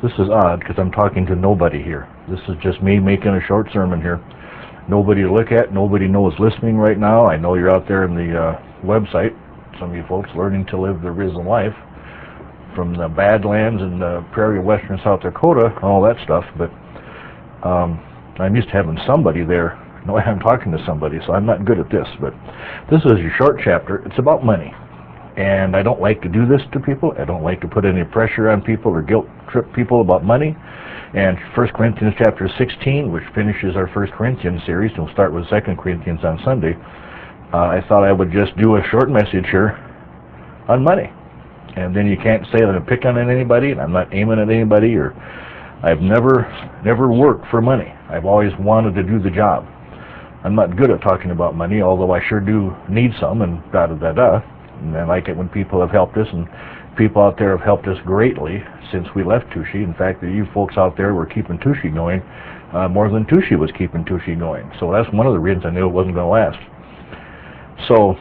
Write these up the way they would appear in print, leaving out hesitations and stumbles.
This is odd because I'm talking to nobody here. This is just me making a short sermon here. Nobody to look at, nobody knows listening right now. I know you're out there in the website, some of you folks learning to live the risen life from the Badlands and the prairie of western South Dakota, all that stuff, but I'm used to having somebody there. No, I'm talking to somebody, so I'm not good at this, but this is your short chapter. It's about money. And I don't like to do this to people. I don't like to put any pressure on people or guilt trip people about money. And 1 Corinthians chapter 16, which finishes our 1 Corinthians series, and we'll start with 2 Corinthians on Sunday, I thought I would just do a short message here on money. And then you can't say that I'm picking on anybody, and I'm not aiming at anybody, or I've never worked for money. I've always wanted to do the job. I'm not good at talking about money, although I sure do need some, and da-da-da-da. And I like it when people have helped us, and people out there have helped us greatly since we left Tushy. In fact, you folks out there were keeping Tushy going more than Tushy was keeping Tushy going. So that's one of the reasons I knew it wasn't going to last. So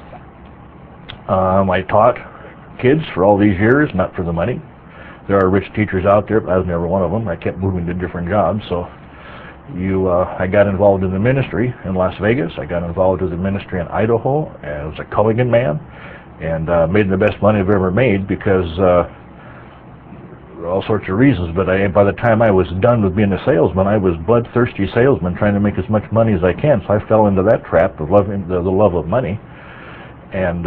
I taught kids for all these years, not for the money. There are rich teachers out there, but I was never one of them. I kept moving to different jobs. So I got involved in the ministry in Las Vegas. I got involved with the ministry in Idaho as a Culligan man, and made the best money I've ever made because all sorts of reasons. But by the time I was done with being a salesman, I was bloodthirsty salesman trying to make as much money as I can. So I fell into that trap of loving the love of money. And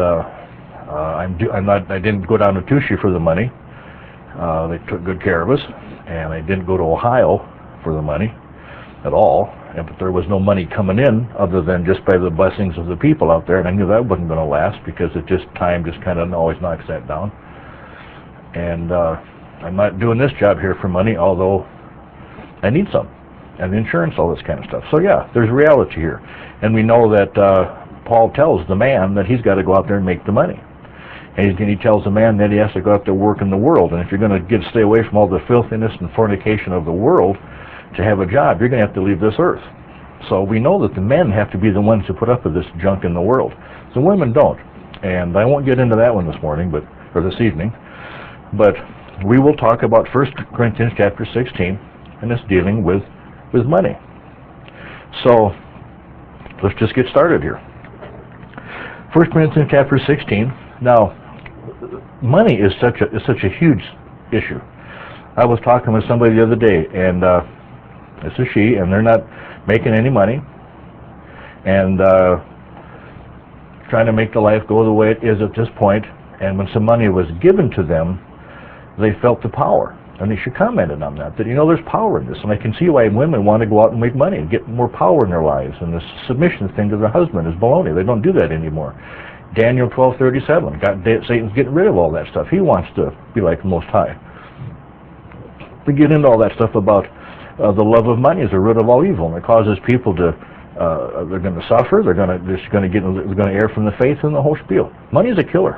I didn't go down to Tushy for the money. They took good care of us, and I didn't go to Ohio for the money at all. But there was no money coming in other than just by the blessings of the people out there, and I knew that wasn't going to last because time just kind of always knocks that down. And I'm not doing this job here for money, although I need some, and insurance, all this kind of stuff. So yeah, there's reality here, and we know that Paul tells the man that he's got to go out there and make the money, and he tells the man that he has to go out there and work in the world. And if you're going to stay away from all the filthiness and fornication of the world to have a job, you're going to have to leave this earth. So we know that the men have to be the ones who put up with this junk in the world. The women don't. And I won't get into that one this evening, but we will talk about 1 Corinthians chapter 16, and it's dealing with money. So let's just get started here. 1 Corinthians chapter 16. Now, money is such a huge issue. I was talking with somebody the other day, and this is she, and they're not making any money, and trying to make the life go the way it is at this point. And when some money was given to them, they felt the power, and they should commented on that there's power in this. And I can see why women want to go out and make money and get more power in their lives. And this submission thing to their husband is baloney. They don't do that anymore. Daniel 12:37, Satan's getting rid of all that stuff. He wants to be like the Most High. We get into all that stuff about the love of money is the root of all evil, and it causes people to they're going to suffer. They're going to err from the faith, and the whole spiel. Money is a killer,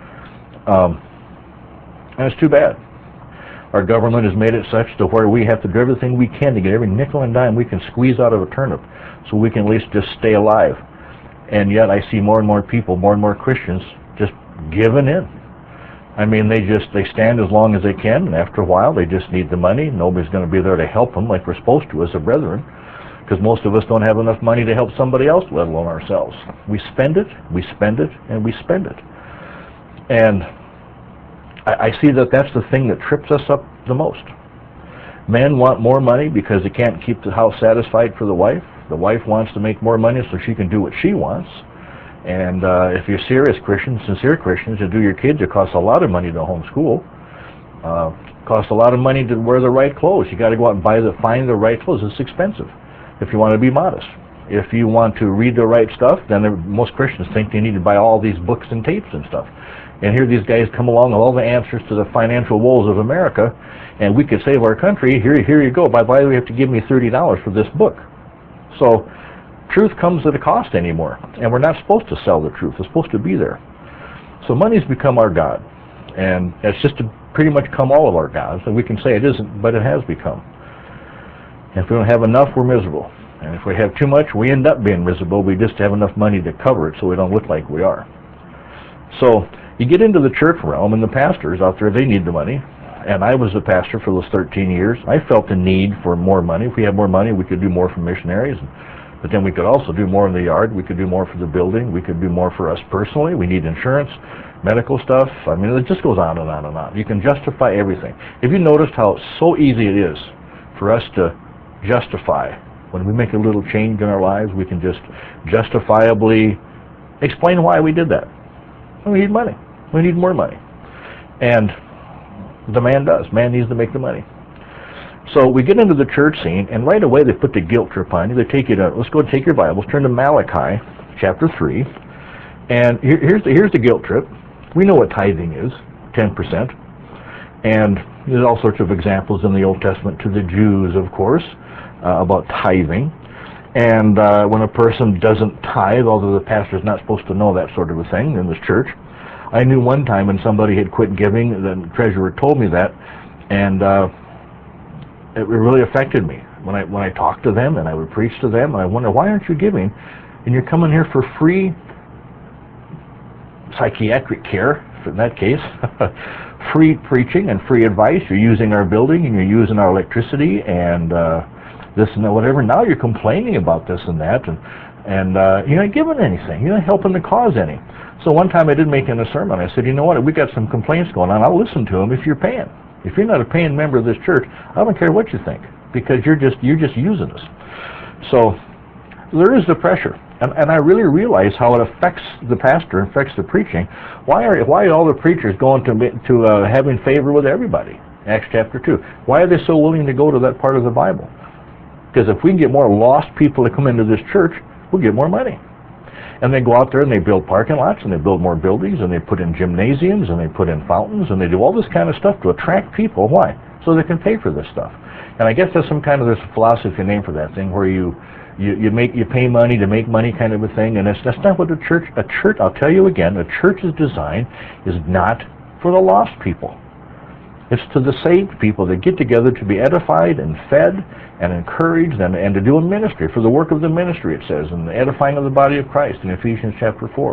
and it's too bad. Our government has made it such to where we have to do everything we can to get every nickel and dime we can squeeze out of a turnip, so we can at least just stay alive. And yet I see more and more people, more and more Christians, just giving in. I mean, they stand as long as they can, and after a while they just need the money. Nobody's going to be there to help them like we're supposed to as a brethren, because most of us don't have enough money to help somebody else, let alone ourselves. We spend it, and we spend it. And I see that that's the thing that trips us up the most. Men want more money because they can't keep the house satisfied for the wife. The wife wants to make more money so she can do what she wants. And if you're serious Christians, sincere Christians, to do your kids, it costs a lot of money to homeschool. Costs a lot of money to wear the right clothes. You got to go out and find the right clothes. It's expensive if you want to be modest. If you want to read the right stuff, then most Christians think they need to buy all these books and tapes and stuff. And here these guys come along with all the answers to the financial woes of America, and we could save our country. Here you go. By the way, you have to give me $30 for this book. So truth comes at a cost anymore, and we're not supposed to sell the truth. It's supposed to be there. So money's become our God, and it's just pretty much become all of our gods. And we can say it isn't, but it has become. And if we don't have enough, we're miserable. And if we have too much, we end up being miserable. We just have enough money to cover it so we don't look like we are. So you get into the church realm, and the pastors out there, they need the money. and I was a pastor for those 13 years. I felt the need for more money. If we had more money, we could do more for missionaries. But then we could also do more in the yard. We could do more for the building. We could do more for us personally. We need insurance, medical stuff. I mean, it just goes on and on and on. You can justify everything. Have you noticed how so easy it is for us to justify? When we make a little change in our lives, we can just justifiably explain why we did that. We need money. We need more money. And the man does. Man needs to make the money. So we get into the church scene, and right away they put the guilt trip on you. They take you to, let's go take your Bibles, turn to Malachi chapter 3. And here's the guilt trip. We know what tithing is, 10%. And there's all sorts of examples in the Old Testament to the Jews, of course, about tithing. And when a person doesn't tithe, although the pastor's not supposed to know that sort of a thing in this church. I knew one time when somebody had quit giving, the treasurer told me that, and it really affected me when I talked to them and I would preach to them, and I wonder, why aren't you giving? And you're coming here for free psychiatric care, in that case, free preaching and free advice. You're using our building and you're using our electricity and this and that, whatever. Now you're complaining about this and that, and you're not giving anything. You're not helping the cause any. So one time I did make in a sermon, I said, you know what, we got some complaints going on. I'll listen to them if you're paying. If you're not a paying member of this church, I don't care what you think, because you're just using us. So there is the pressure, and I really realize how it affects the pastor, affects the preaching. Why are all the preachers going to having favor with everybody? Acts chapter 2. Why are they so willing to go to that part of the Bible? Because if we can get more lost people to come into this church, we'll get more money. And they go out there and they build parking lots and they build more buildings and they put in gymnasiums and they put in fountains and they do all this kind of stuff to attract people. Why? So they can pay for this stuff. And I guess there's there's a philosophy name for that thing where you pay money to make money kind of a thing, and that's not what a church, I'll tell you again, a church's design is not for the lost people. It's to the saved people that get together to be edified and fed and encouraged and to do a ministry, for the work of the ministry, it says, and the edifying of the body of Christ in Ephesians chapter 4.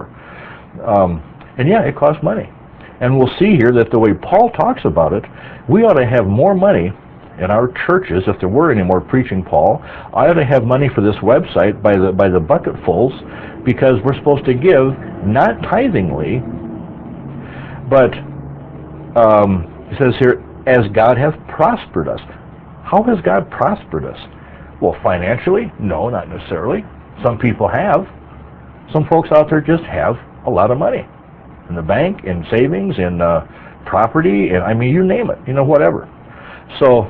And yeah, it costs money. And we'll see here that the way Paul talks about it, we ought to have more money in our churches, if there were any more preaching Paul. I ought to have money for this website by the bucketfuls, because we're supposed to give, not tithingly, but it says here, as God hath prospered us. How has God prospered us? Well, financially? No, not necessarily. Some people have. Some folks out there just have a lot of money in the bank, in savings, in property, and I mean, you name it, whatever. So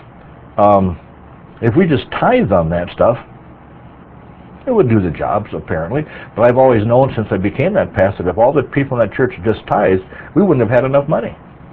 if we just tithe on that stuff, it would do the jobs, apparently. But I've always known since I became that pastor that if all the people in that church just tithed, we wouldn't have had enough money.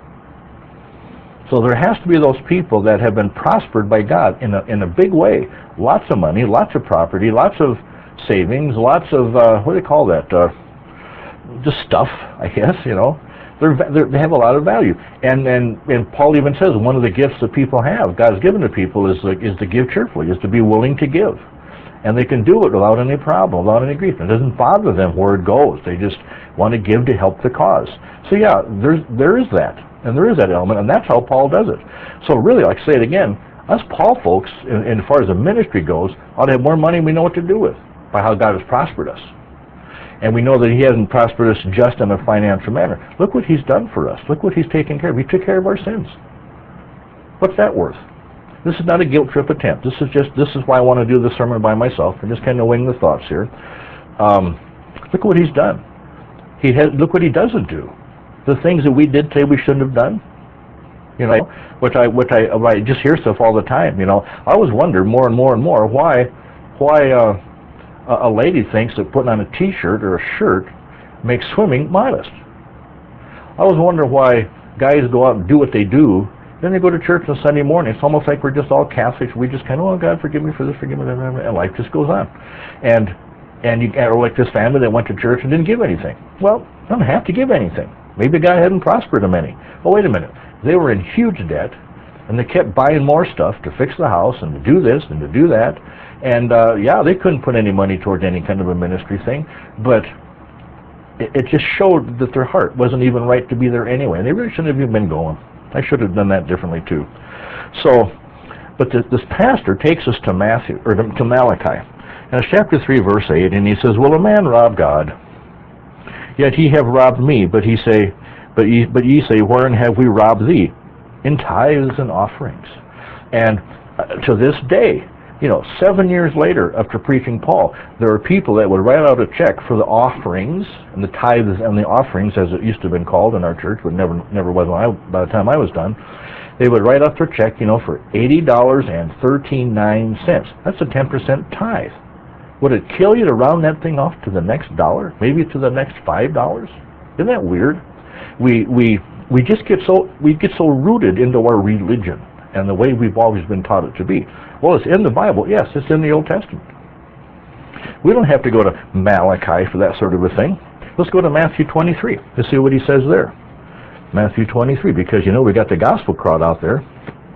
So there has to be those people that have been prospered by God in a big way. Lots of money, lots of property, lots of savings, lots of, what do they call that? Just stuff, I guess, They have a lot of value. And Paul even says one of the gifts that people have, God's given to people, is to give cheerfully, is to be willing to give. And they can do it without any problem, without any grief. It doesn't bother them where it goes. They just want to give to help the cause. So yeah, there is that. And there is that element, and that's how Paul does it. So really, like I say it again, us Paul folks, and as far as the ministry goes, ought to have more money we know what to do with, by how God has prospered us. And we know that he hasn't prospered us just in a financial manner. Look what he's done for us. Look what he's taken care of. He took care of our sins. What's that worth? This is not a guilt trip attempt. This is why I want to do the sermon by myself and just kind of wing the thoughts here. Look what he's done. Look what he doesn't do. The things that we did say we shouldn't have done, which I just hear stuff all the time. I always wonder more and more and more why a lady thinks that putting on a T-shirt or a shirt makes swimming modest. I always wonder why guys go out and do what they do, then they go to church on Sunday morning. It's almost like we're just all Catholics. We just kind of, oh God, forgive me for this, forgive me for that, and life just goes on. And you are like this family that went to church and didn't give anything. Well, I don't have to give anything. Maybe God hadn't prospered them any. Oh, wait a minute. They were in huge debt, and they kept buying more stuff to fix the house and to do this and to do that. And yeah, they couldn't put any money towards any kind of a ministry thing, but it just showed that their heart wasn't even right to be there anyway. And they really shouldn't have even been going. I should have done that differently too. So, but this pastor takes us to Matthew, or to Malachi. And it's chapter 3, verse 8, and he says, "Will a man rob God? Yet ye have robbed me, but ye say, wherein have we robbed thee? In tithes and offerings." And to this day, 7 years later, after preaching Paul, there are people that would write out a check for the offerings and the tithes and the offerings, as it used to have been called in our church, but never was by the time I was done. They would write out their check, for $80.39. That's a 10% tithe. Would it kill you to round that thing off to the next dollar, maybe to the next $5? Isn't that weird? We just get so rooted into our religion and the way we've always been taught it to be. Well, it's in the Bible. Yes, it's in the Old Testament. We don't have to go to Malachi for that sort of a thing. Let's go to Matthew 23 to see what he says there. Matthew 23, because we got the gospel crowd out there.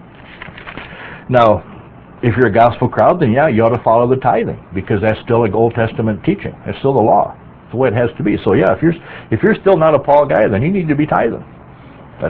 Now, if you're a gospel crowd, then yeah, you ought to follow the tithing, because that's still an Old Testament teaching. It's still the law. It's the way it has to be. So yeah, if you're still not a Paul guy, then you need to be tithing. That's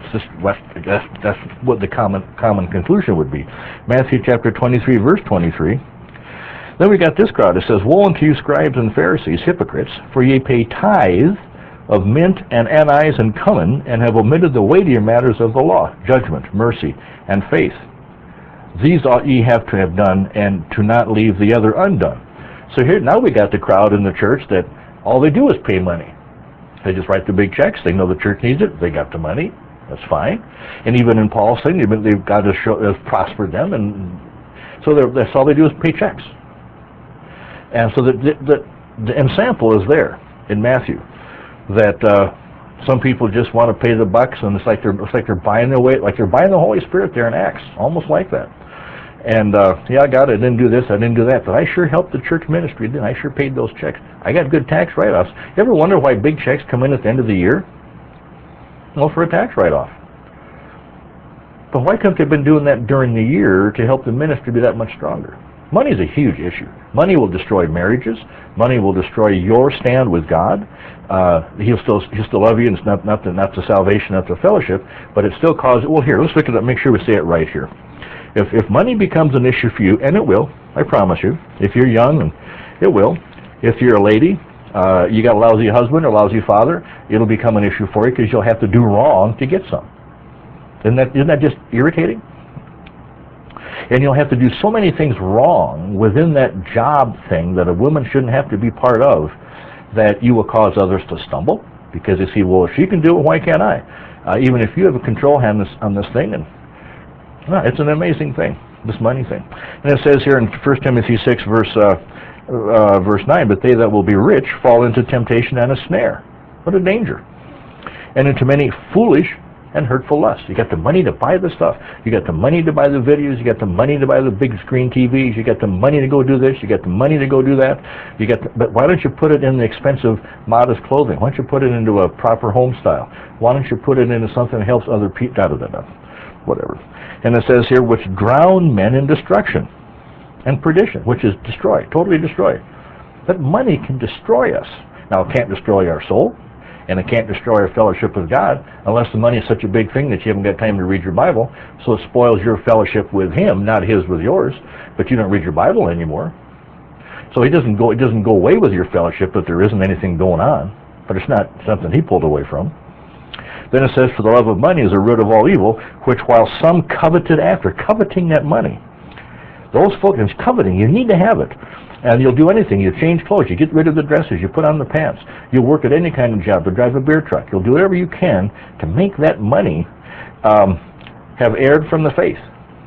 what the common conclusion would be. Matthew chapter 23, verse 23. Then we got this crowd. It says, "Woe unto you, scribes and Pharisees, hypocrites, for ye pay tithe of mint and anise and cumin, and have omitted the weightier matters of the law, judgment, mercy, and faith. These ought ye have to have done, and to not leave the other undone." So here, now we got the crowd in the church that all they do is pay money. They just write the big checks. They know the church needs it. They got the money. That's fine. And even in Paul's thing, they've got to prosper them, and so that's all they do is pay checks. And so the example is there in Matthew, that some people just want to pay the bucks, and it's like they're buying their way, like they're buying the Holy Spirit there in Acts, almost like that. And yeah, I got it. I didn't do this. I didn't do that. But I sure helped the church ministry. Then I sure paid those checks. I got good tax write-offs. You ever wonder why big checks come in at the end of the year? Well, for a tax write-off. But why couldn't they have been doing that during the year to help the ministry be that much stronger? Money is a huge issue. Money will destroy marriages. Money will destroy your stand with God. He'll still love you, and it's not the salvation, not the fellowship, but it still causes. Well, here, let's look at that. Make sure we say it right here. If money becomes an issue for you, and it will, I promise you. If you're young, and it will. If you're a lady, you got a lousy husband or lousy father, it'll become an issue for you because you'll have to do wrong to get some. Isn't that just irritating? And you'll have to do so many things wrong within that job thing that a woman shouldn't have to be part of, that you will cause others to stumble, because they see, well, if she can do it, why can't I? Even if you have a control hand on this thing, and it's an amazing thing, this money thing. And it says here in 1 Timothy 6, verse 9, "But they that will be rich fall into temptation and a snare." What a danger. "And into many foolish and hurtful lusts." You got the money to buy the stuff. You got the money to buy the videos. You got the money to buy the big screen TVs. You got the money to go do this. You got the money to go do that. But why don't you put it in the expensive, modest clothing? Why don't you put it into a proper home style? Why don't you put it into something that helps other people? Whatever. And it says here, "which drown men in destruction and perdition," which is destroy, totally destroy. But money can destroy us. Now, it can't destroy our soul, and it can't destroy our fellowship with God, unless the money is such a big thing that you haven't got time to read your Bible, so it spoils your fellowship with Him, not His with yours, but you don't read your Bible anymore. So it doesn't go away with your fellowship, but there isn't anything going on, but it's not something He pulled away from. Then it says, "For the love of money is the root of all evil, which while some coveted after," coveting that money. Those folks, it's coveting, you need to have it. And you'll do anything. You change clothes, you get rid of the dresses, you put on the pants. You'll work at any kind of job, to drive a beer truck. You'll do whatever you can to make that money have erred from the faith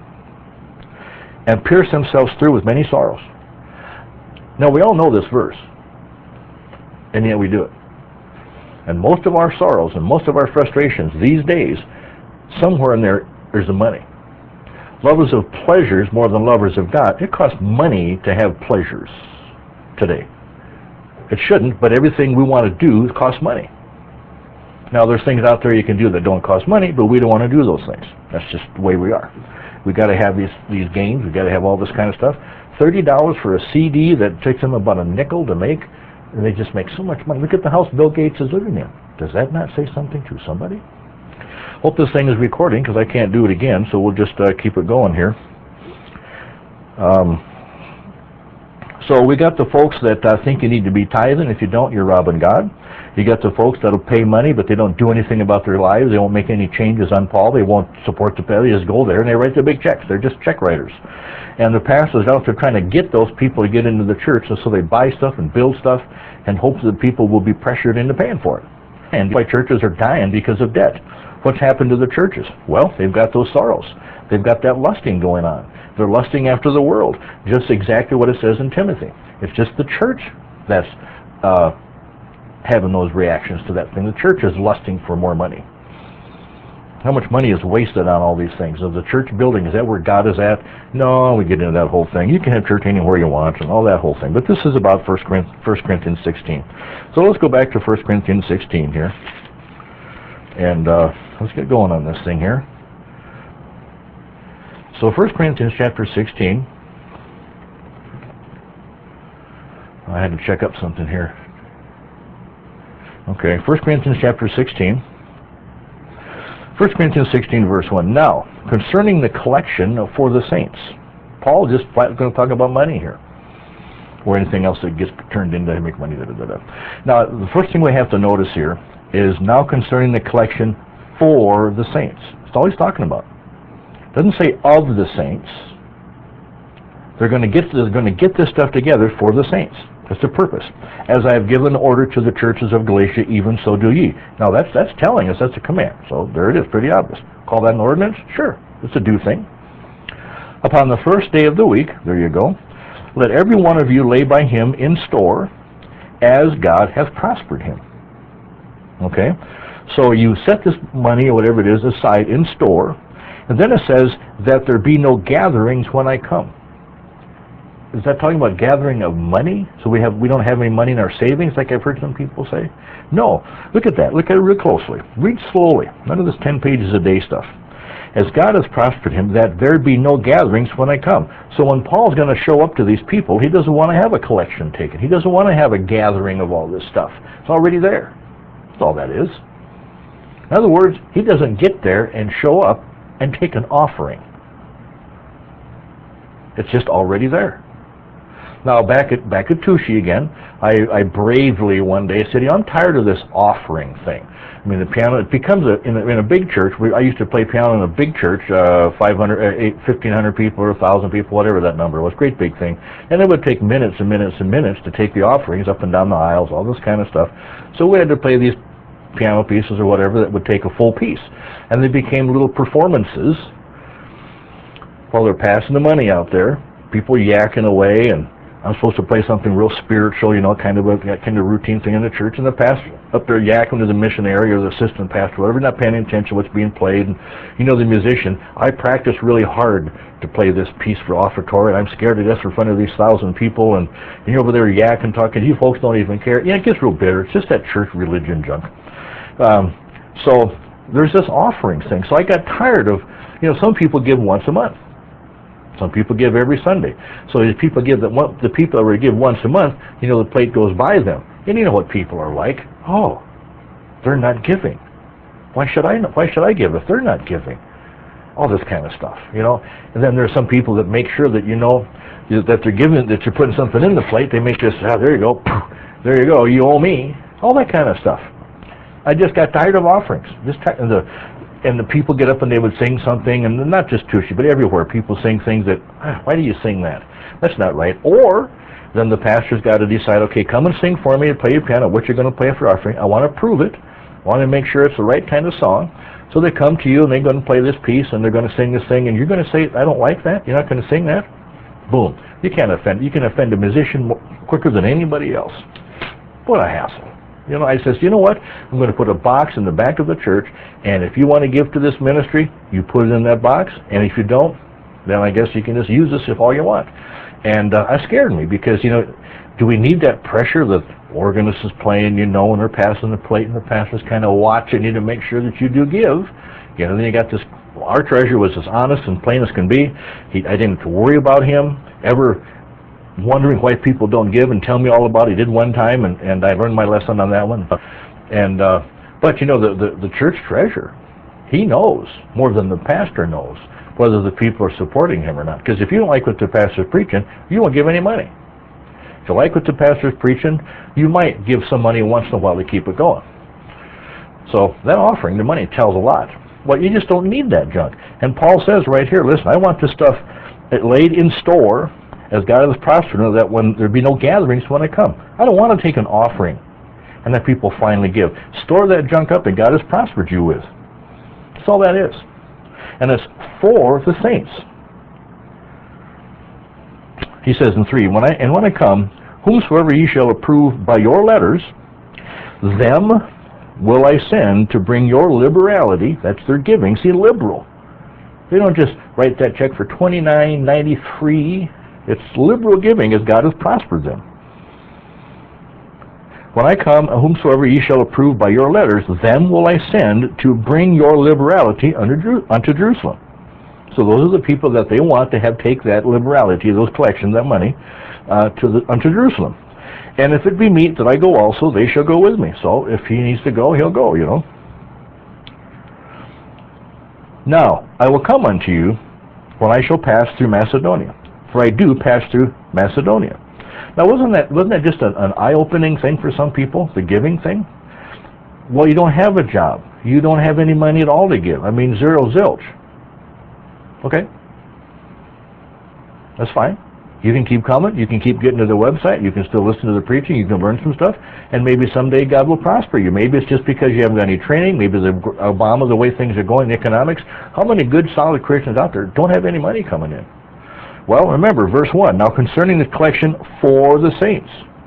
and pierce themselves through with many sorrows. Now, we all know this verse, and yet we do it. And most of our sorrows and most of our frustrations these days, somewhere in there's the money. Lovers of pleasures more than lovers of God. It costs money to have pleasures today. It shouldn't, but everything we want to do costs money. Now, there's things out there you can do that don't cost money, but we don't want to do those things. That's just the way we are. We got to have these games. We got to have all this kind of stuff. $30 for a CD that takes them about a nickel to make, and they just make so much money. Look at the house Bill Gates is living in. Does that not say something to somebody? Hope this thing is recording because I can't do it again, so we'll just keep it going here. So we got the folks that think you need to be tithing. If you don't, you're robbing God. You got the folks that'll pay money, but they don't do anything about their lives. They won't make any changes on Paul. They won't support the pay. They just go there and they write the big checks. They're just check writers. And the pastors out there trying to get those people to get into the church, and so they buy stuff and build stuff and hope that people will be pressured into paying for it. And why churches are dying because of debt. What's happened to the churches? Well, they've got those sorrows. They've got that lusting going on. They're lusting after the world, just exactly what it says in Timothy. It's just the church that's having those reactions to that thing. The church is lusting for more money. How much money is wasted on all these things? Is the church building, is that where God is at? No, we get into that whole thing. You can have church anywhere you want and all that whole thing. But this is about 1 Corinthians 16. So let's go back to 1 Corinthians 16 here. And let's get going on this thing here. So 1 Corinthians chapter 16. I had to check up something here. Okay, 1 Corinthians chapter 16. 1 Corinthians 16 verse 1. Now, concerning the collection for the saints. Paul just going to talk about money here. Or anything else that gets turned into make money. Now, the first thing we have to notice here is now concerning the collection for the saints. It's all he's talking about. It doesn't say of the saints. They're going to get this stuff together for the saints. That's the purpose. As I have given order to the churches of Galatia, even so do ye. Now that's telling us, that's a command. So there it is, pretty obvious. Call that an ordinance? Sure, it's a do thing. Upon the first day of the week, there you go, let every one of you lay by him in store, as God hath prospered him. Okay? So you set this money, or whatever it is, aside in store, and then it says that there be no gatherings when I come. Is that talking about gathering of money? So we don't have any money in our savings, like I've heard some people say? No. Look at that. Look at it real closely. Read slowly. None of this 10 pages a day stuff. As God has prospered him, that there be no gatherings when I come. So when Paul's going to show up to these people, he doesn't want to have a collection taken. He doesn't want to have a gathering of all this stuff. It's already there. That's all that is. In other words, he doesn't get there and show up and take an offering. It's just already there. Now back at Tushy again, I bravely one day said, I'm tired of this offering thing. I mean, the piano, it becomes in a big church. I used to play piano in a big church, 1,500 people or 1,000 people, whatever that number was, great big thing. And it would take minutes and minutes and minutes to take the offerings up and down the aisles, all this kind of stuff. So we had to play these piano pieces or whatever that would take a full piece. And they became little performances while they're passing the money out there. People yakking away, and I'm supposed to play something real spiritual, kind of a routine thing in the church, and the pastor up there yakking to the missionary or the assistant pastor, whatever, not paying attention to what's being played. And the musician, I practiced really hard to play this piece for offertory, and I'm scared to death in front of these 1,000 people, and you're over there yakking, talking, you folks don't even care. It gets real bitter. It's just that church religion junk. So there's this offering thing. So I got tired of, some people give once a month. Some people give every Sunday. So the people give the people that give once a month, the plate goes by them. And you know what people are like. Oh, they're not giving. Why should I give if they're not giving? All this kind of stuff, And then there's some people that make sure that that they're giving, that you're putting something in the plate. They make this, there you go, there you go, you owe me. All that kind of stuff. I just got tired of offerings. And the people get up and they would sing something, and not just Tushy, but everywhere, people sing things that, why do you sing that? That's not right. Or then the pastor's got to decide, okay, come and sing for me and play your piano, what you're going to play for offering. I want to prove it. I want to make sure it's the right kind of song. So they come to you and they're going to play this piece and they're going to sing this thing, and you're going to say, I don't like that. You're not going to sing that. Boom. You can't offend. You can offend a musician quicker than anybody else. What a hassle. I says, you know what? I'm going to put a box in the back of the church, and if you want to give to this ministry, you put it in that box, and if you don't, then I guess you can just use this if all you want. And that scared me because, do we need that pressure? The organist is playing, and they're passing the plate, and the pastor's kind of watching you to make sure that you do give. Then you got this, our treasurer was as honest and plain as can be. I didn't have to worry about him ever wondering why people don't give and tell me all about it. He did one time, and I learned my lesson on that one. And but the church treasurer, He knows more than the pastor knows whether the people are supporting him or not. Because if you don't like what the pastor's preaching, you won't give any money. If you like what the pastor's preaching, you might give some money once in a while to keep it going. So that offering, the money, tells a lot. Well, you just don't need that junk. And Paul says right here, listen, I want this stuff laid in store as God has prospered, that when there be no gatherings when I come. I don't want to take an offering and that people finally give. Store that junk up that God has prospered you with. That's all that is. And it's for the saints. He says in 3, when I come, whomsoever ye shall approve by your letters, them will I send to bring your liberality, that's their giving, see, liberal. They don't just write that check for $29.93. It's liberal giving as God has prospered them. When I come, whomsoever ye shall approve by your letters, them will I send to bring your liberality unto Jerusalem. So those are the people that they want to have take that liberality, those collections, that money, unto Jerusalem. And if it be meet that I go also, they shall go with me. So if he needs to go, he'll go, you know. Now, I will come unto you when I shall pass through Macedonia, for I do pass through Macedonia. Now, wasn't that just an eye-opening thing for some people, the giving thing? Well, you don't have a job. You don't have any money at all to give. I mean, zero zilch. Okay? That's fine. You can keep coming. You can keep getting to the website. You can still listen to the preaching. You can learn some stuff. And maybe someday God will prosper you. Maybe it's just because you haven't got any training. Maybe the way things are going, the economics. How many good, solid Christians out there don't have any money coming in? Well, remember, verse 1. Now, concerning the collection for the saints.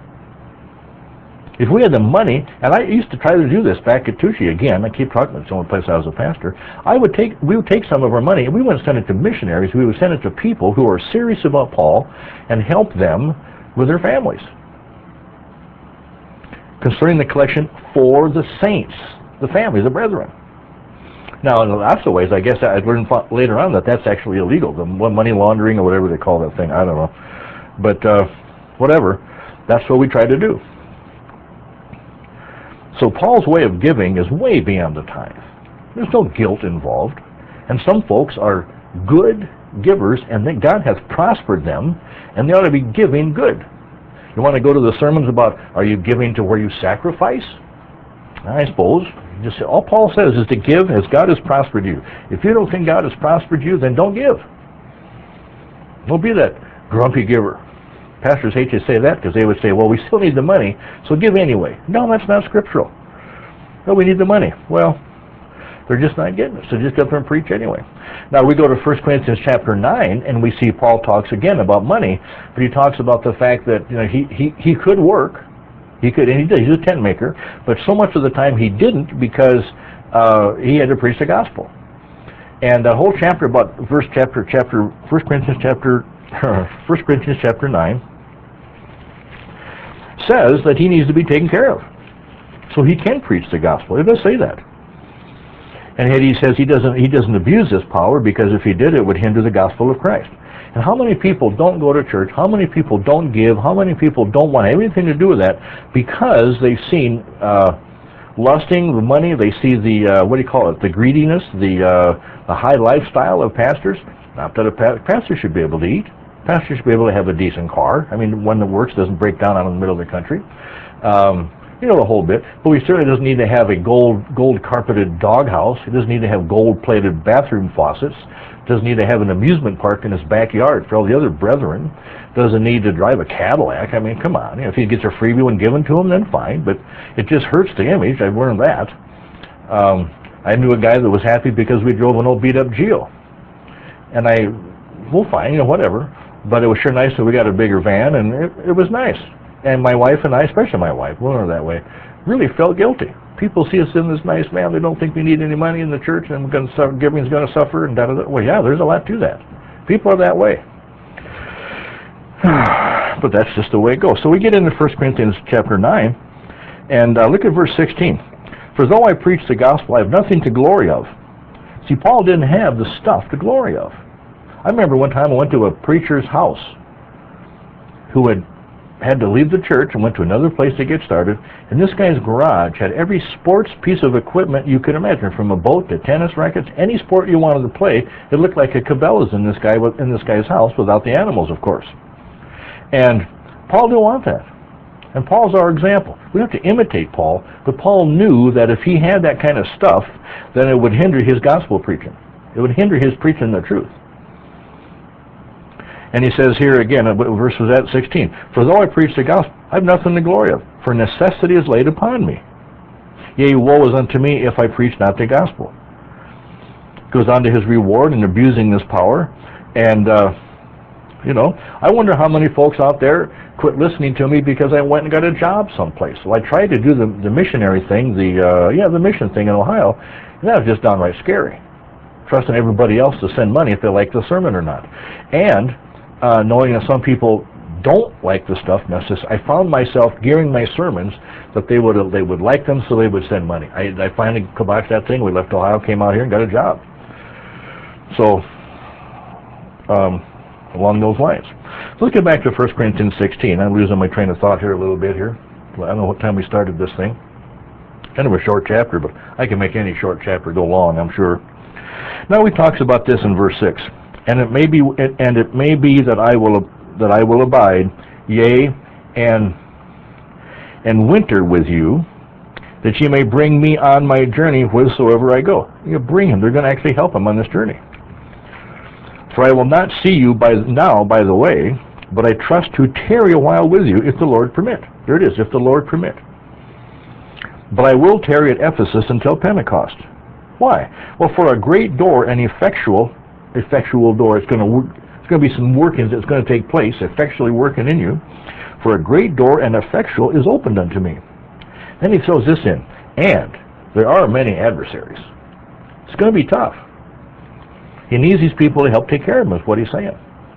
If we had the money, and I used to try to do this back at Tushy again, I keep talking about the only place I was a pastor, we would take some of our money and we wouldn't send it to missionaries, we would send it to people who are serious about Paul and help them with their families. Concerning the collection for the saints, the family, the brethren. Now, in lots of ways, I guess I learned later on that that's actually illegal, the money laundering or whatever they call that thing, I don't know. But whatever, that's what we try to do. So Paul's way of giving is way beyond the tithe. There's no guilt involved. And some folks are good givers, and then God has prospered them, and they ought to be giving good. You want to go to the sermons about, are you giving to where you sacrifice? I suppose. Just all Paul says is to give as God has prospered you. If you don't think God has prospered you, then don't give. Don't be that grumpy giver. Pastors hate to say that because they would say, well, we still need the money, so give anyway. No, that's not scriptural. No, we need the money. Well, they're just not getting it, so just go up and preach anyway. Now, we go to 1 Corinthians chapter 9, and we see Paul talks again about money, but he talks about the fact that he could work. He could, and he did. He's a tent maker, but so much of the time he didn't because he had to preach the gospel. And the whole chapter about 1 Corinthians chapter 9 says that he needs to be taken care of. So he can preach the gospel. It does say that. And yet he says he doesn't abuse this power, because if he did, it would hinder the gospel of Christ. And how many people don't go to church? How many people don't give? How many people don't want anything to do with that because they've seen lusting the money? They see the the greediness, the high lifestyle of pastors. Not that a pastor should be able to eat. Pastor should be able to have a decent car. I mean, one that works, doesn't break down out in the middle of the country. The whole bit. But we certainly doesn't need to have a gold carpeted doghouse. He doesn't need to have gold plated bathroom faucets. Doesn't need to have an amusement park in his backyard for all the other brethren. Doesn't need to drive a Cadillac. I mean, come on. If he gets a freebie when given to him, then fine. But it just hurts the image. I've learned that. I knew a guy that was happy because we drove an old beat up Geo. And well, fine, whatever. But it was sure nice that we got a bigger van, and it was nice. And my wife and I, especially my wife, we'll learn that way, really felt guilty. People see us in this nice van, they don't think we need any money in the church, and giving is going to suffer, and da-da-da. Well, yeah, there's a lot to that. People are that way. But that's just the way it goes. So we get into 1 Corinthians chapter 9, and look at verse 16. For though I preach the gospel, I have nothing to glory of. See, Paul didn't have the stuff to glory of. I remember one time I went to a preacher's house who had had to leave the church and went to another place to get started. And this guy's garage had every sports piece of equipment you could imagine, from a boat to tennis rackets, any sport you wanted to play. It looked like a Cabela's in this guy's house, without the animals, of course. And Paul didn't want that. And Paul's our example. We don't have to imitate Paul, but Paul knew that if he had that kind of stuff, then it would hinder his gospel preaching. It would hinder his preaching the truth. And he says here again, verse was at 16, "For though I preach the gospel, I have nothing to glory of, for necessity is laid upon me. Yea, woe is unto me if I preach not the gospel." Goes on to his reward in abusing this power. And, I wonder how many folks out there quit listening to me because I went and got a job someplace. Well, I tried to do the missionary thing, the mission thing in Ohio, and that was just downright scary. Trusting everybody else to send money if they like the sermon or not. And knowing that some people don't like the stuff necessarily, I found myself gearing my sermons that they would like them, so they would send money. I finally kiboshed that thing. We left Ohio, came out here, and got a job. So, along those lines. So let's get back to 1 Corinthians 16. I'm losing my train of thought here a little bit here. I don't know what time we started this thing. Kind of a short chapter, but I can make any short chapter go long, I'm sure. Now he talks about this in verse 6. And it may be that I will abide, yea, and winter with you, that ye may bring me on my journey whithersoever I go. You bring him. They're going to actually help him on this journey. For I will not see you by the way, but I trust to tarry a while with you, if the Lord permit. There it is, if the Lord permit. But I will tarry at Ephesus until Pentecost. Why? Well, for a great door and effectual door, it's going to be some workings that's going to take place, effectually working in you. For a great door and effectual is opened unto me. Then he throws this in, and there are many adversaries. It's going to be tough. He needs these people to help take care of him, is what he's saying.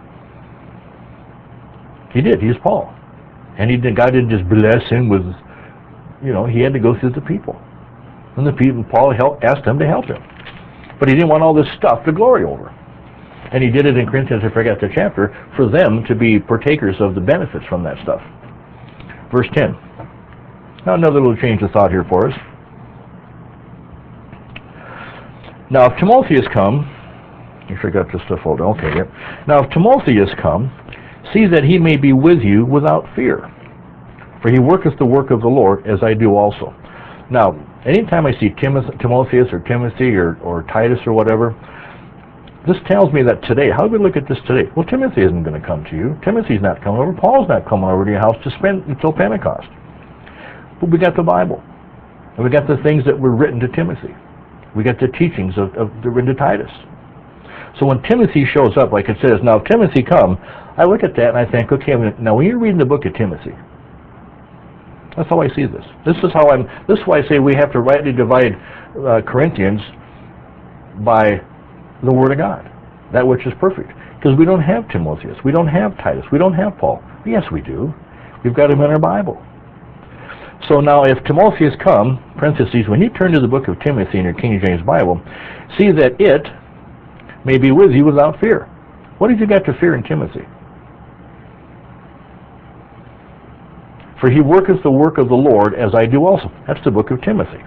He did. He's Paul. And God didn't just bless him with, he had to go through the people. And the people, Paul asked them to help him. But he didn't want all this stuff to glory over. And he did it in Corinthians, I forgot the chapter, for them to be partakers of the benefits from that stuff. Verse 10. Now another little change of thought here for us. Now if Timotheus come, I forgot this stuff folder. Okay, yep. Now if Timotheus come, see that he may be with you without fear. For he worketh the work of the Lord, as I do also. Now, anytime I see Timotheus or Timothy or Titus or whatever, this tells me that today, how do we look at this today? Well, Timothy isn't going to come to you. Timothy's not coming over. Paul's not coming over to your house to spend until Pentecost. But we got the Bible. And we got the things that were written to Timothy. We got the teachings that were written to Titus. So when Timothy shows up, like it says, now if Timothy come, I look at that and I think, okay, now when you're reading the book of Timothy, that's how I see this. This is why I say we have to rightly divide Corinthians by the Word of God, that which is perfect. Because we don't have Timotheus, we don't have Titus, we don't have Paul. Yes, we do. We've got him in our Bible. So now if Timotheus come, parentheses, when you turn to the book of Timothy in your King James Bible, see that it may be with you without fear. What have you got to fear in Timothy? For he worketh the work of the Lord, as I do also. That's the book of Timothy.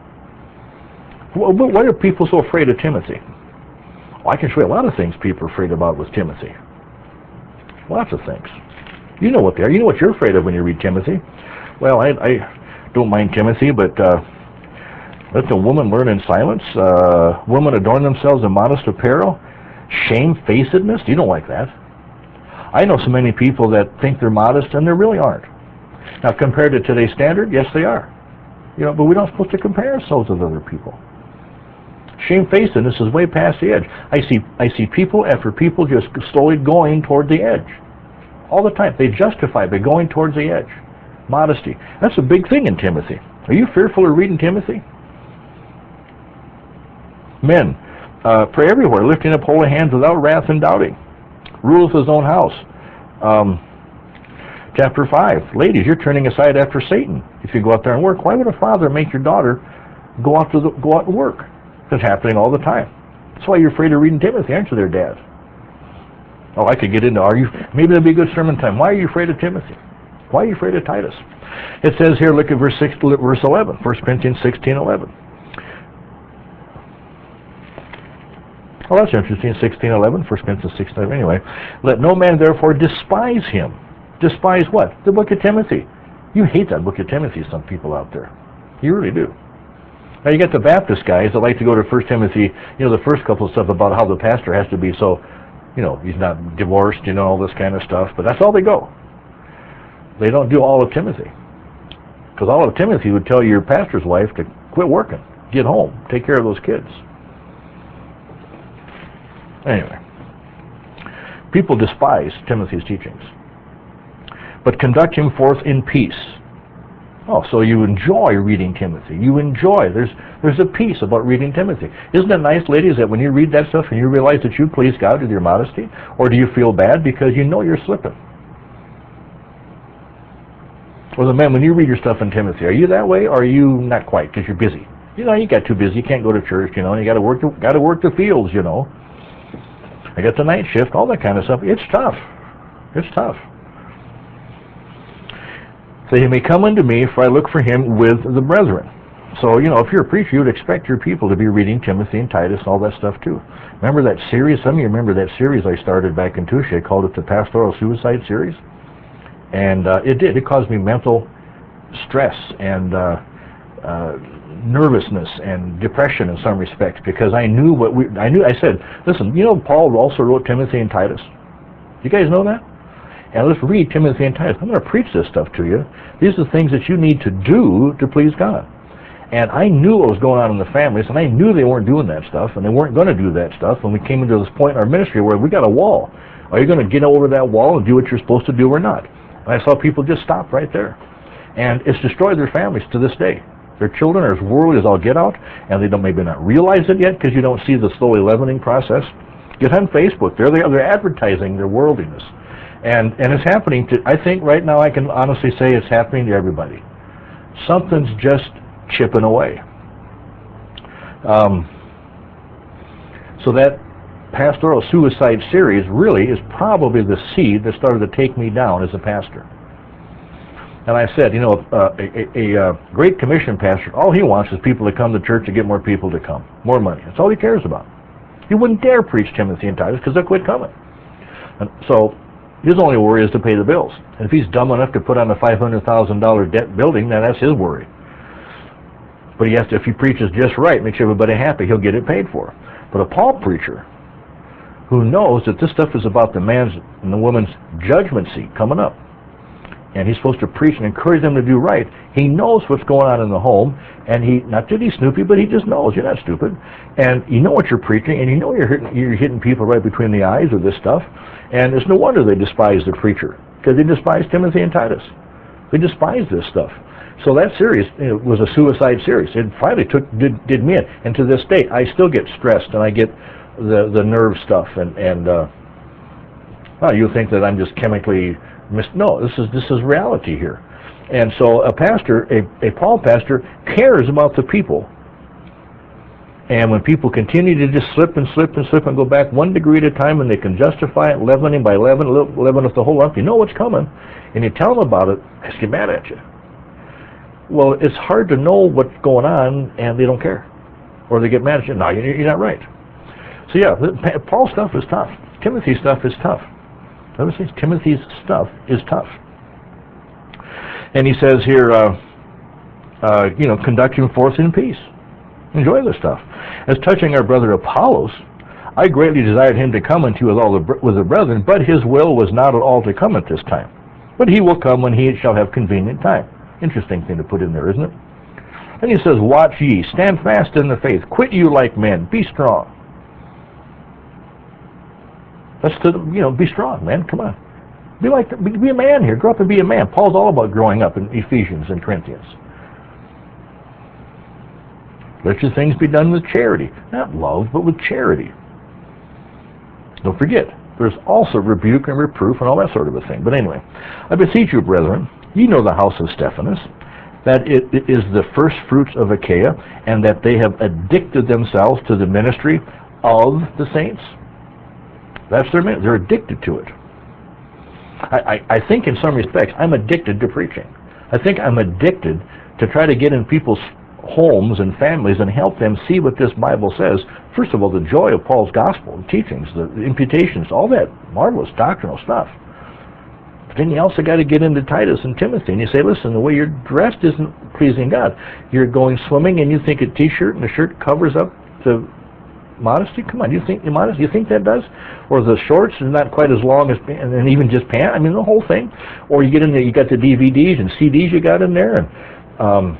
Why are people so afraid of Timothy? Well, I can show you a lot of things people are afraid about with Timothy. Lots of things. You know what they are. You know what you're afraid of when you read Timothy. Well, I don't mind Timothy, but let the woman learn in silence. Women adorn themselves in modest apparel. Shamefacedness. You don't like that. I know so many people that think they're modest and they really aren't. Now, compared to today's standard, yes, they are. But we're not supposed to compare ourselves with other people. Shamefacedness is way past the edge. I see people after people just slowly going toward the edge. All the time. They justify by going towards the edge. Modesty. That's a big thing in Timothy. Are you fearful of reading Timothy? Men, pray everywhere, lifting up holy hands without wrath and doubting. Ruleth his own house. Chapter 5. Ladies, you're turning aside after Satan if you go out there and work. Why would a father make your daughter go out and work? It's happening all the time. That's why you're afraid of reading Timothy, aren't you there, Dad? Oh, I could get into maybe that'd be a good sermon time. Why are you afraid of Timothy? Why are you afraid of Titus? It says here, look at verse 11, 1 Corinthians 16:11. Well, that's interesting, 16:11, 1 Corinthians 16:11. Anyway, let no man therefore despise him. Despise what? The book of Timothy. You hate that book of Timothy, some people out there. You really do. Now you got the Baptist guys that like to go to 1 Timothy, the first couple of stuff about how the pastor has to be so, he's not divorced, all this kind of stuff, but that's all they go. They don't do all of Timothy. Because all of Timothy would tell your pastor's wife to quit working, get home, take care of those kids. Anyway, people despise Timothy's teachings, but conduct him forth in peace. Oh, so you enjoy reading Timothy. You enjoy. There's a peace about reading Timothy. Isn't it nice, ladies, that when you read that stuff and you realize that you please God with your modesty? Or do you feel bad because you know you're slipping? Or the men, when you read your stuff in Timothy, are you that way or are you not quite because you're busy? You got too busy. You can't go to church, and you got to work the fields, I got the night shift, all that kind of stuff. It's tough. It's tough. So he may come unto me, for I look for him with the brethren. So, if you're a preacher, you would expect your people to be reading Timothy and Titus and all that stuff too. Remember that series? Some of you remember that series I started back in Touche. I called it the Pastoral Suicide Series. And it did. It caused me mental stress and nervousness and depression in some respects, because I knew I said, listen, Paul also wrote Timothy and Titus. You guys know that? And let's read Timothy and Titus. I'm going to preach this stuff to you. These are the things that you need to do to please God. And I knew what was going on in the families, and I knew they weren't doing that stuff, and they weren't going to do that stuff when we came into this point in our ministry where we got a wall. Are you going to get over that wall and do what you're supposed to do or not? And I saw people just stop right there. And it's destroyed their families to this day. Their children are as worldly as all get out, and they don't maybe not realize it yet because you don't see the slowly leavening process. Get on Facebook. They're advertising their worldliness. And it's happening to, I think right now I can honestly say it's happening to everybody. Something's just chipping away. So that Pastoral Suicide Series really is probably the seed that started to take me down as a pastor. And I said, a Great Commission pastor, all he wants is people to come to church to get more people to come, more money. That's all he cares about. He wouldn't dare preach Timothy and Titus because they'll quit coming. And so his only worry is to pay the bills. And if he's dumb enough to put on a $500,000 debt building, then that's his worry. But if he preaches just right, makes everybody happy, he'll get it paid for. But a Paul preacher who knows that this stuff is about the man's and the woman's judgment seat coming up, and he's supposed to preach and encourage them to do right, he knows what's going on in the home, and not that he's snoopy, but he just knows you're not stupid, and you know what you're preaching, and you know you're hitting people right between the eyes with this stuff, and it's no wonder they despise the preacher, because they despise Timothy and Titus. They despise this stuff. So that series was a suicide series. It finally did me in, and to this day, I still get stressed, and I get the nerve stuff, and you think that I'm just chemically no, this is reality here. And so a pastor, a Paul pastor, cares about the people. And when people continue to just slip and go back 1 degree at a time, and they can justify it, leavening by leaveneth the whole lump, you know what's coming, and you tell them about it, they get mad at you. Well, it's hard to know what's going on, and they don't care. Or they get mad at you. No, you're not right. So yeah, Paul's stuff is tough. Timothy's stuff is tough. Timothy's stuff is tough. And he says here, conduct him forth in peace. Enjoy this stuff. As touching our brother Apollos, I greatly desired him to come unto you with the brethren, but his will was not at all to come at this time. But he will come when he shall have convenient time. Interesting thing to put in there, isn't it? And he says, watch ye, stand fast in the faith, quit you like men, be strong. That's be strong, man. Come on. Be a man here. Grow up and be a man. Paul's all about growing up in Ephesians and Corinthians. Let your things be done with charity. Not love, but with charity. Don't forget, there's also rebuke and reproof and all that sort of a thing. But anyway, I beseech you, brethren, ye know the house of Stephanas, that it is the first fruits of Achaia, and that they have addicted themselves to the ministry of the saints. That's their ministry. They're addicted to it. I think in some respects I'm addicted to preaching. I think I'm addicted to try to get in people's homes and families and help them see what this Bible says. First of all, the joy of Paul's gospel, the teachings, the imputations, all that marvelous doctrinal stuff. But then you also got to get into Titus and Timothy, and you say, listen, the way you're dressed isn't pleasing God. You're going swimming and you think a t-shirt and a shirt covers up the modesty? Come on, you think modesty? You think that does? Or the shorts are not quite as long as, and even just pants? I mean, the whole thing. Or you get in there, you got the DVDs and CDs you got in there, and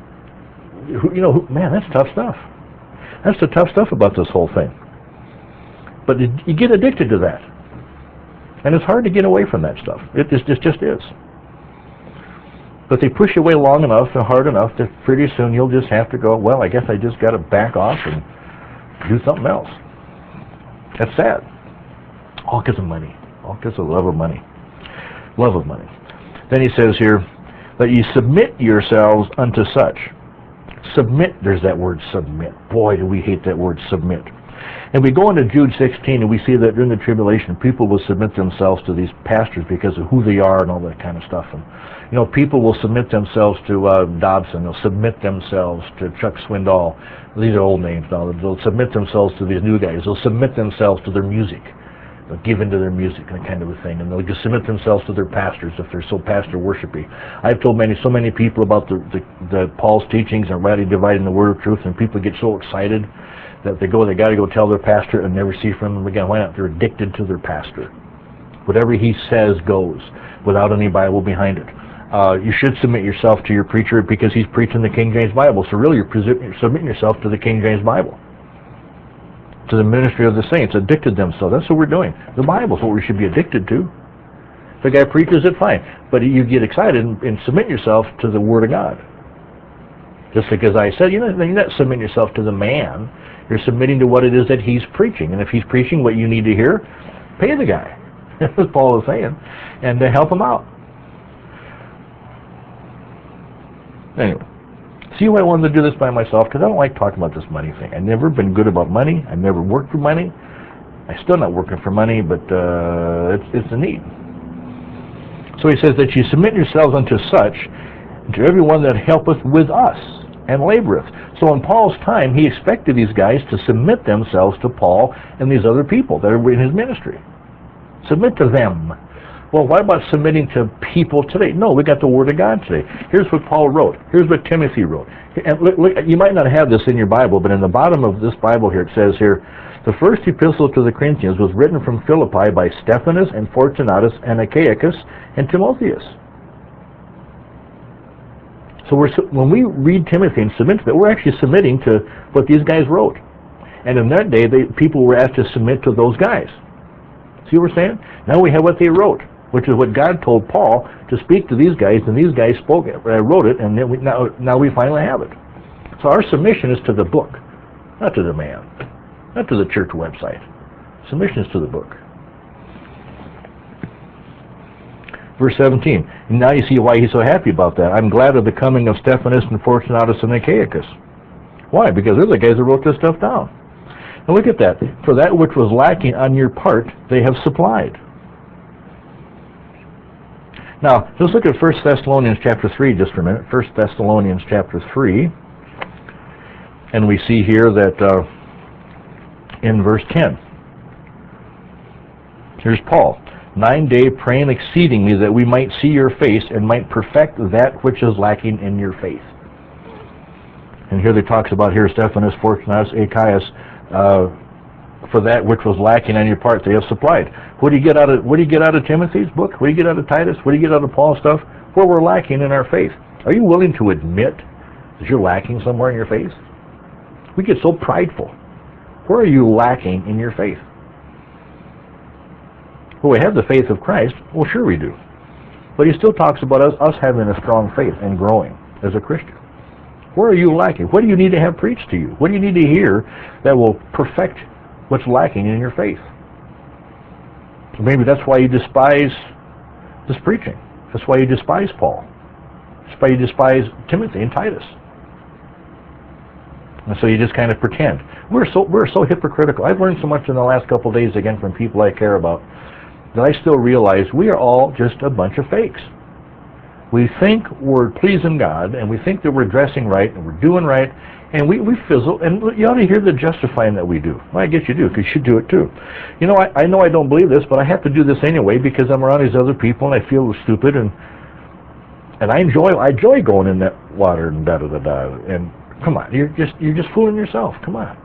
man, that's tough stuff. That's the tough stuff about this whole thing. But you get addicted to that, and it's hard to get away from that stuff. It just is. But they push you away long enough and hard enough that pretty soon you'll just have to go, well, I guess I just got to back off and do something else. That's sad. All because of money. All because of love of money. Love of money. Then he says here, that ye submit yourselves unto such. Submit, there's that word submit. Boy, do we hate that word submit. And we go into Jude 16 and we see that during the tribulation, people will submit themselves to these pastors because of who they are and all that kind of stuff. And people will submit themselves to Dobson. They'll submit themselves to Chuck Swindoll. These are old names now. They'll submit themselves to these new guys. They'll submit themselves to their music. They'll give into their music, that kind of a thing. And they'll just submit themselves to their pastors if they're so pastor worshipy. I've told so many people about the Paul's teachings and rightly dividing the word of truth, and people get so excited that they got to go tell their pastor and never see from them again. Why not? They're addicted to their pastor. Whatever he says goes, without any Bible behind it. You should submit yourself to your preacher because he's preaching the King James Bible. So really you're submitting yourself to the King James Bible. To the ministry of the saints, addicted them. So that's what we're doing. The Bible's what we should be addicted to. If the guy preaches it, fine. But you get excited and submit yourself to the Word of God. Just because I said, you're not submitting yourself to the man. You're submitting to what it is that he's preaching. And if he's preaching what you need to hear, pay the guy, as Paul is saying, and help him out. Anyway, see why I wanted to do this by myself? Because I don't like talking about this money thing. I've never been good about money. I've never worked for money. I'm still not working for money, but it's a need. So he says that you submit yourselves unto such, to everyone that helpeth with us and laboreth. So in Paul's time, he expected these guys to submit themselves to Paul and these other people that are in his ministry. Submit to them. Well, what about submitting to people today? No, we got the Word of God today. Here's what Paul wrote. Here's what Timothy wrote. And look, you might not have this in your Bible, but in the bottom of this Bible here, it says here, the first epistle to the Corinthians was written from Philippi by Stephanas and Fortunatus and Achaicus and Timotheus. So when we read Timothy and submit to it, we're actually submitting to what these guys wrote. And in that day, people were asked to submit to those guys. See what we're saying? Now we have what they wrote, which is what God told Paul to speak to these guys, and these guys spoke it. I wrote it, and then now we finally have it. So our submission is to the book, not to the man, not to the church website. Submission is to the book. Verse 17, and now you see why he's so happy about that. I'm glad of the coming of Stephanas and Fortunatus and Achaicus. Why? Because they're the guys that wrote this stuff down. And look at that. For that which was lacking on your part, they have supplied. Now, let's look at 1 Thessalonians chapter 3 just for a minute. 1 Thessalonians chapter 3. And we see here that in verse 10, here's Paul. 9 days praying exceedingly that we might see your face and might perfect that which is lacking in your faith. And here they talks about here Stephanas, Fortunatus, Achaicus, for that which was lacking on your part they have supplied. What do you get out of Timothy's book? What do you get out of Titus? What do you get out of Paul's stuff? Where we're lacking in our faith. Are you willing to admit that you're lacking somewhere in your faith? We get so prideful. Where are you lacking in your faith? Well, we have the faith of Christ. Well, sure we do. But he still talks about us having a strong faith and growing as a Christian. Where are you lacking? What do you need to have preached to you? What do you need to hear that will perfect what's lacking in your faith? Maybe that's why you despise this preaching. That's why you despise Paul. That's why you despise Timothy and Titus. And so you just kind of pretend. We're so hypocritical. I've learned so much in the last couple of days, again, from people I care about. that I still realize we are all just a bunch of fakes. We think we're pleasing God, and we think that we're dressing right, and we're doing right, and we fizzle, and you ought to hear the justifying that we do. Well, I guess you do, because you do it too. You know, I know I don't believe this, but I have to do this anyway, because I'm around these other people, and I feel stupid, and I enjoy going in that water, and da-da-da-da, and come on, you're just fooling yourself, come on.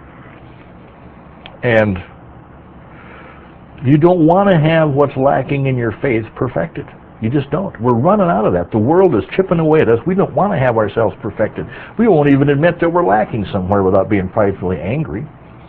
And you don't want to have what's lacking in your faith perfected. You just don't. We're running out of that. The world is chipping away at us. We don't want to have ourselves perfected. We won't even admit that we're lacking somewhere without being pridefully angry.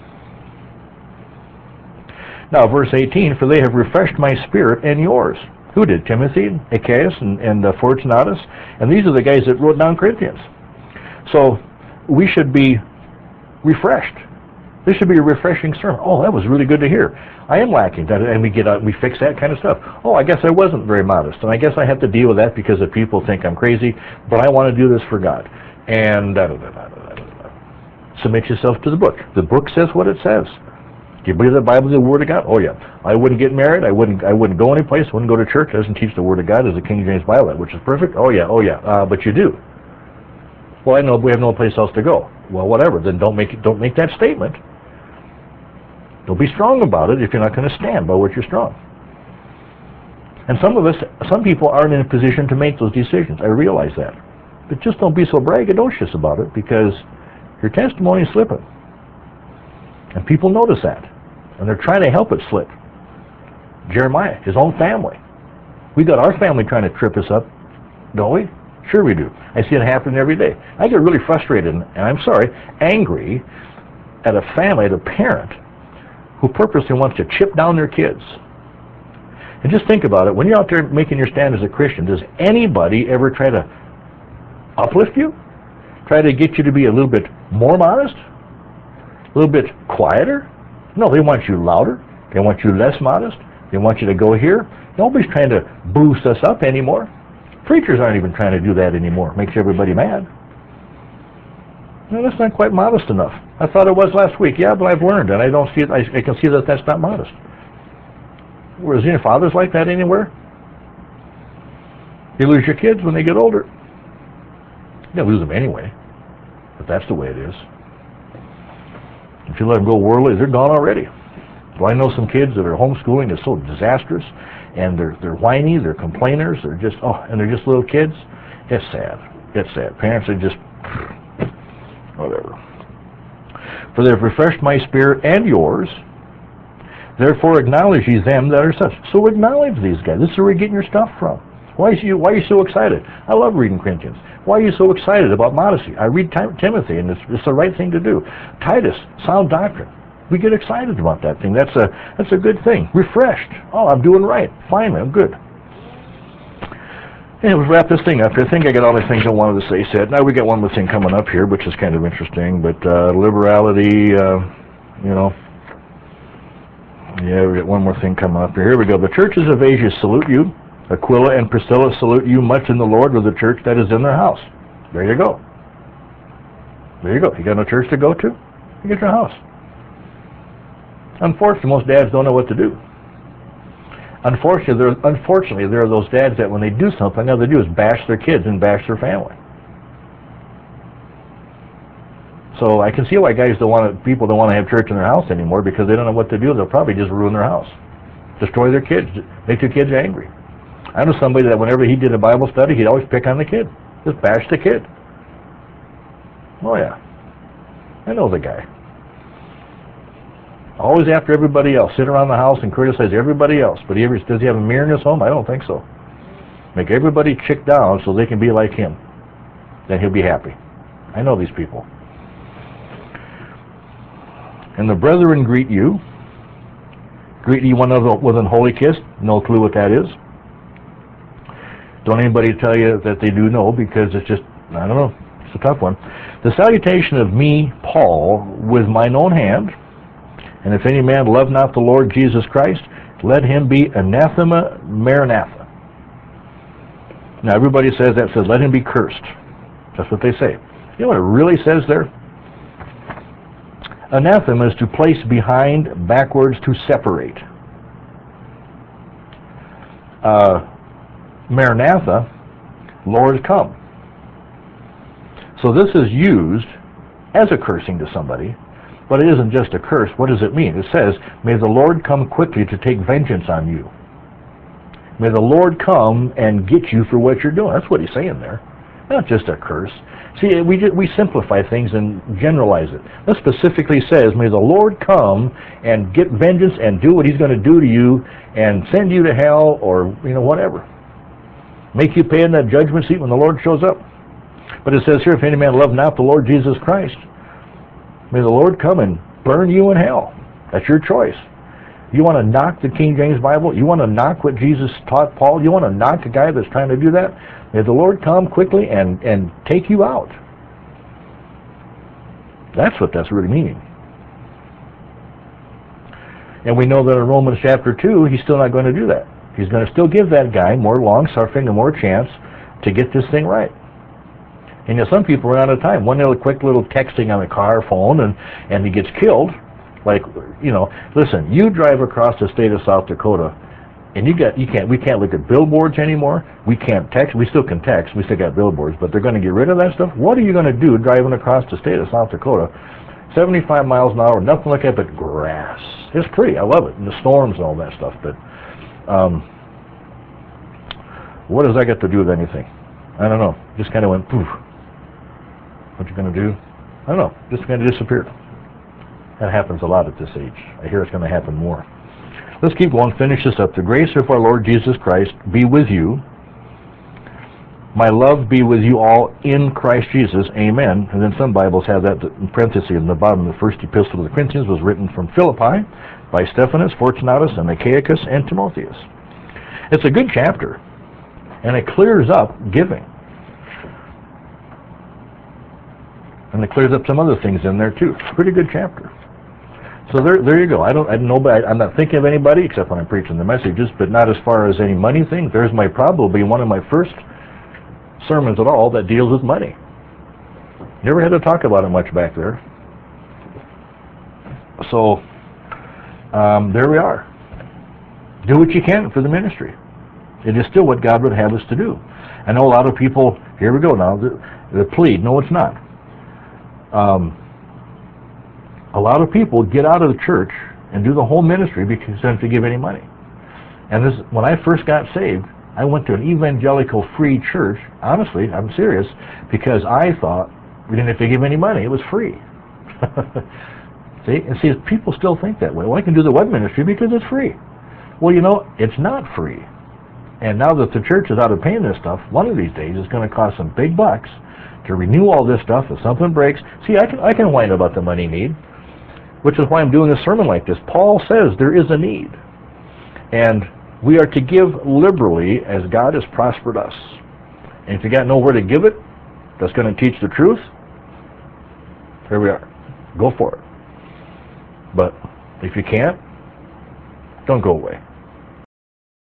Now, verse 18, for they have refreshed my spirit and yours. Who did? Timothy, Achaeus, and Fortunatus. And these are the guys that wrote down Corinthians. So we should be refreshed. This should be a refreshing sermon. Oh, that was really good to hear. I am lacking, and we fix that kind of stuff. Oh, I guess I wasn't very modest, and I guess I have to deal with that because the people think I'm crazy, but I want to do this for God. And submit yourself to the book. The book says what it says. Do you believe the Bible is the Word of God? Oh yeah. I wouldn't get married. I wouldn't go any place. Wouldn't go to church. It doesn't teach the Word of God as the King James Bible, which is perfect. Oh yeah. But you do. Well, I know we have no place else to go. Well, whatever. Then don't make that statement. Don't be strong about it if you're not going to stand by what you're strong. And some people aren't in a position to make those decisions. I realize that. But just don't be so braggadocious about it, because your testimony is slipping. And people notice that. And they're trying to help it slip. Jeremiah, his own family. We got our family trying to trip us up, don't we? Sure we do. I see it happen every day. I get really frustrated, and I'm sorry, angry at a family, at a parent, who purposely wants to chip down their kids. And just think about it. When you're out there making your stand as a Christian, does anybody ever try to uplift you? Try to get you to be a little bit more modest? A little bit quieter? No, they want you louder. They want you less modest. They want you to go here. Nobody's trying to boost us up anymore. Preachers aren't even trying to do that anymore. It makes everybody mad. No, that's not quite modest enough. I thought it was last week. Yeah, but I've learned, and I don't see it. I can see that that's not modest. Whereas your fathers like that anywhere? You lose your kids when they get older. You lose them anyway, but that's the way it is. If you let them go worldly, they're gone already. Well, I know some kids that are homeschooling is so disastrous, and they're whiny, they're complainers, and they're just little kids. It's sad. It's sad. Parents are just whatever. For they have refreshed my spirit and yours, therefore acknowledge ye them that are such. So acknowledge these guys. This is where you're getting your stuff from. Why are you so excited? I love reading Corinthians. Why are you so excited about modesty? I read Timothy, and it's the right thing to do. Titus, sound doctrine. We get excited about that thing. That's a good thing. Refreshed. Oh, I'm doing right. Finally, I'm good. And let's wrap this thing up. I think I got all the things I wanted to say said. Now we got one more thing coming up here, which is kind of interesting. But liberality, yeah, we got one more thing coming up here. Here we go. The churches of Asia salute you. Aquila and Priscilla salute you much in the Lord with the church that is in their house. There you go. There you go. You got no church to go to? You get your house. Unfortunately, most dads don't know what to do. Unfortunately, there are those dads that when they do something, all they do is bash their kids and bash their family. So I can see why people don't want to have church in their house anymore, because they don't know what to do. They'll probably just ruin their house, destroy their kids, make their kids angry. I know somebody that whenever he did a Bible study, he'd always pick on the kid, just bash the kid. Oh yeah, I know the guy. Always after everybody else, sit around the house and criticize everybody else. But does he have a mirror in his home? I don't think so. Make everybody chick down so they can be like him. Then he'll be happy. I know these people. And the brethren greet you. Greet ye one another with an holy kiss. No clue what that is. Don't anybody tell you that they do know, because it's just, I don't know, it's a tough one. The salutation of me, Paul, with mine own hand, and if any man love not the Lord Jesus Christ, let him be anathema maranatha. Now everybody says let him be cursed. That's what they say. You know what it really says there? Anathema is to place behind, backwards, to separate. Maranatha, Lord, come. So this is used as a cursing to somebody, but it isn't just a curse. What does it mean? It says, may the Lord come quickly to take vengeance on you. May the Lord come and get you for what you're doing. That's what he's saying there. Not just a curse. See, we simplify things and generalize it. This specifically says, may the Lord come and get vengeance and do what he's going to do to you and send you to hell or, whatever. Make you pay in that judgment seat when the Lord shows up. But it says here, if any man love not the Lord Jesus Christ, may the Lord come and burn you in hell. That's your choice. You want to knock the King James Bible? You want to knock what Jesus taught Paul? You want to knock a guy that's trying to do that? May the Lord come quickly and take you out. That's what that's really meaning. And we know that in Romans chapter 2, he's still not going to do that. He's going to still give that guy more long-suffering and more chance to get this thing right. And some people run out of time. One little quick little texting on the car phone and he gets killed. Like, listen, you drive across the state of South Dakota and we can't look at billboards anymore. We can't text. We still can text. We still got billboards, but they're going to get rid of that stuff. What are you going to do driving across the state of South Dakota? 75 miles an hour, nothing like that but grass. It's pretty. I love it. And the storms and all that stuff. But what does that got to do with anything? I don't know. Just kind of went poof. What you going to do? I don't know. Just going to disappear. That happens a lot at this age. I hear it's going to happen more. Let's keep going. Finish this up. The grace of our Lord Jesus Christ be with you. My love be with you all in Christ Jesus. Amen. And then some Bibles have that in parentheses in the bottom. The first epistle to the Corinthians was written from Philippi by Stephanas, Fortunatus, and Achaicus, and Timotheus. It's a good chapter, and it clears up giving. And it clears up some other things in there too. Pretty good chapter. So there you go. I'm not thinking of anybody except when I'm preaching the messages, but not as far as any money thing. There's probably one of my first sermons at all that deals with money. Never had to talk about it much back there. So there we are. Do what you can for the ministry. It is still what God would have us to do. I know a lot of people, here we go now, the plead. No, it's not. A lot of people get out of the church and do the whole ministry because they don't have to give any money. And when I first got saved, I went to an evangelical free church. Honestly, I'm serious, because I thought we didn't have to give any money. It was free. See, people still think that way. Well, I can do the web ministry because it's free. Well, it's not free. And now that the church is out of paying this stuff, one of these days it's going to cost some big bucks to renew all this stuff. If something breaks, see, I can whine about the money need, which is why I'm doing a sermon like this. Paul says there is a need, and we are to give liberally as God has prospered us. And if you got nowhere to give it, that's going to teach the truth, here we are. Go for it. But if you can't, don't go away.